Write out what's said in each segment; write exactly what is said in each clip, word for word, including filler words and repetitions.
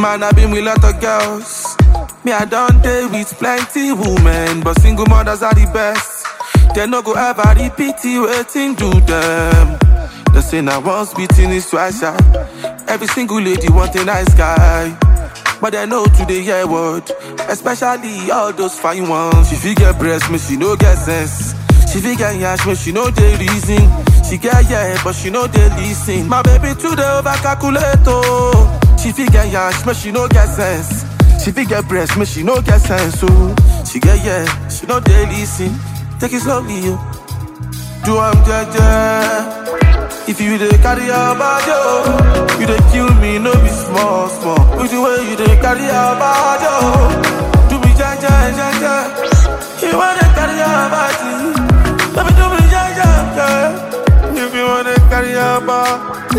Man, I've been with lot of girls. Me, I don't date with plenty women, but single mothers are the best. They no go ever repeat it, waiting do them. They say now once beating is twice shy. Every single lady want a nice guy, but they know today hear word, especially all those fine ones. She figure breast, me she no get sense. She figure yash, me she know the reason. She get yeah, but she know they listen. My baby today over calculate oh. She figure yash, me she no get sense. She figure breast, me she no get sense oh. She get yeah, she know they listen. Take it slowly yo. Do I'm jaja. If you dey carry your body oh, you dey kill me, no be small small. With the way you dey carry your body oh, do me jaja jaja. You wanna carry your body, let me do me jaja jaja. If you wanna carry your body,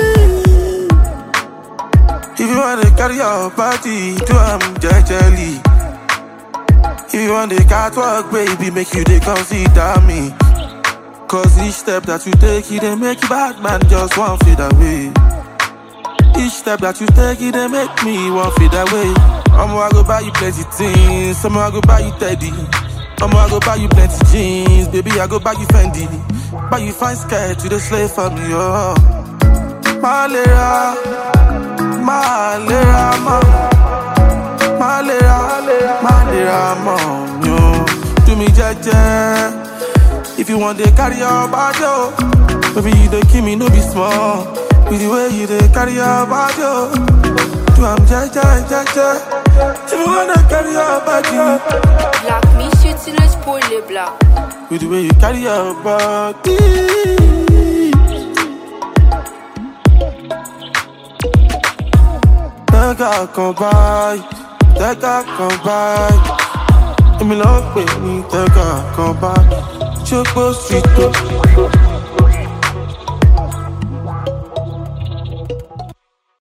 if you wanna carry your body, do I'm jejely. If you want the catwalk, baby, make you dey consider me. Cause each step that you take, it dey make you bad man just one fade away. Each step that you take, it dey make me one fade away. I'ma I go buy you plenty things, I'ma I go buy you Teddy, I'ma I go buy you plenty jeans, baby I go buy you Fendi, buy you fine skirt to the slave for me, oh. Malera, Malera, Malera, Malera, mom, yo. Do me jaja. If you want to carry your body, oh, baby, you don't kill me, no be small. With the way you dey carry your body, oh, do I'm jaja, jaja. If you want to carry your body, Black, me utilise pour les blacks. with the way you carry your body. Take a come by, take a come by. Let me love me, take a come by. Choco Street,